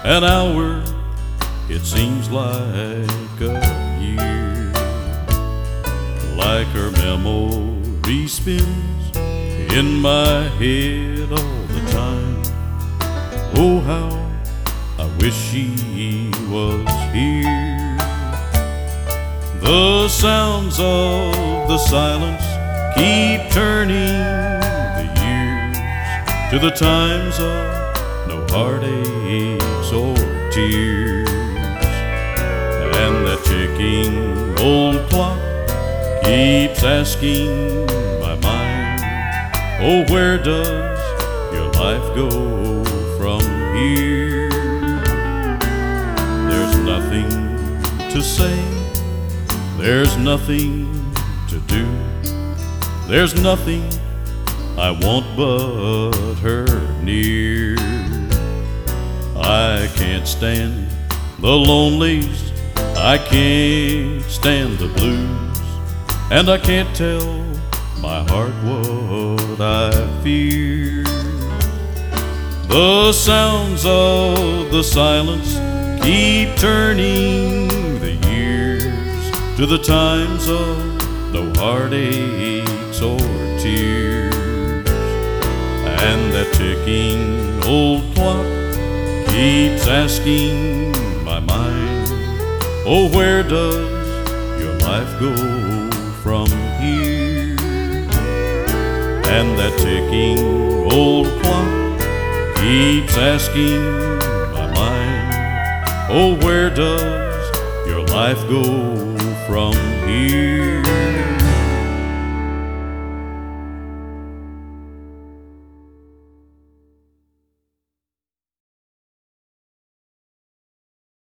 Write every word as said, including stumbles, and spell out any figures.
An hour, it seems like a year. Like her memory spins in my head all the time. Oh, how I wish she was here. The sounds of the silence keep turning the years to the times of no heartaches or tears. And that ticking old clock keeps asking my mind, oh, where does your life go from here? There's nothing to say, there's nothing to do, there's nothing I want but her near. I can't stand the lonelies, I can't stand the blues, and I can't tell my heart what I fear. The sounds of the silence keep turning the years to the times of no heartaches or tears. And that ticking old clock keeps asking my mind, oh, where does your life go from here? And that ticking old clock keeps asking my mind, oh, where does your life go from here?